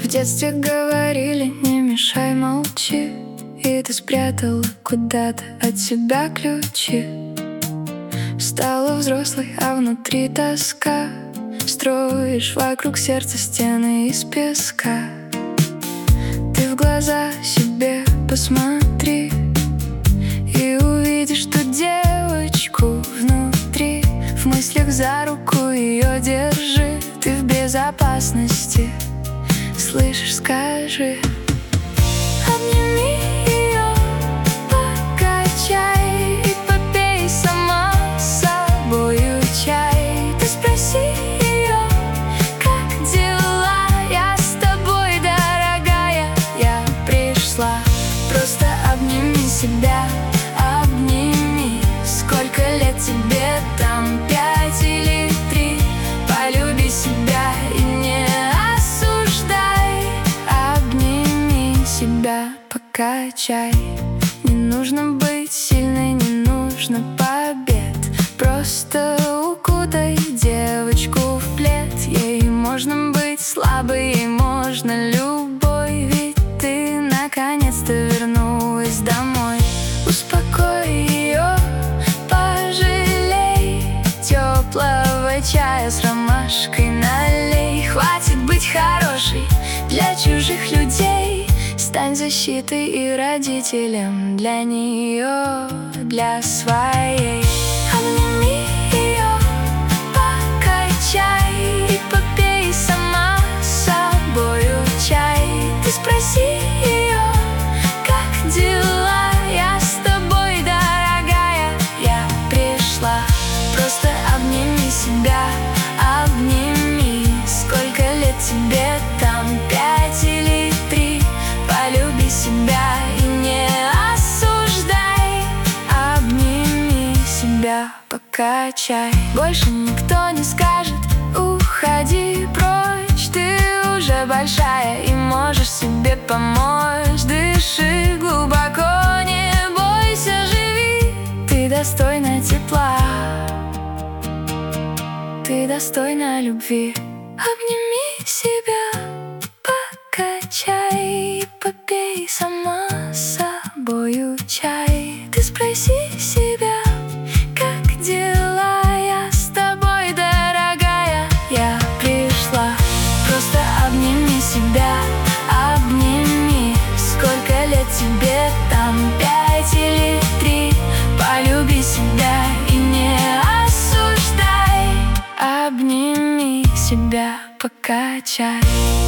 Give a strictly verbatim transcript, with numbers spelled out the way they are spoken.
В детстве говорили: не мешай, молчи. И ты спрятала куда-то от себя ключи. Стала взрослой, а внутри тоска. Строишь вокруг сердца стены из песка. Ты в глаза себе посмотри и увидишь ту девочку внутри. В мыслях за руку ее держи. Ты в безопасности, слышишь, скажи. Обними ее, покачай и попей сама с собою чай. Ты спроси ее, как дела? Я с тобой, дорогая, я пришла. Просто обними себя, обними. Сколько лет тебе там, пять или три? Полюби себя и не осуждай. Обними себя, покачай. Не нужно быть сильной, не нужно побед. Просто укутай девочку в плед. Ей можно быть слабой, ей можно любой. Ведь ты наконец-то вернулась домой. Успокой ее, пожалей. Теплого чая с ромашкой налей. Хватит быть хорошей для чужих людей. Стань защитой и родителем для нее, для своей. Обними ее, покачай и попей сама с собою чай. Ты спроси ее, как дела? Я с тобой, дорогая, я пришла. Просто обними себя, обними. Сколько лет тебе там, пять или три? Полюби себя и не осуждай. Обними себя, покачай. Больше никто не скажет: уходи прочь. Ты уже большая и можешь себе помочь. Дыши глубоко, не бойся, живи. Ты достойна тепла, ты достойна любви. Обними себя, покачай и попей сама с собою чай. Ты спроси себя, как дела? Я с тобой, дорогая, я пришла. Просто обними себя, обними. Сколько лет тебе там, пять или три? Полюби себя и не осуждай. Обними себя, покачай.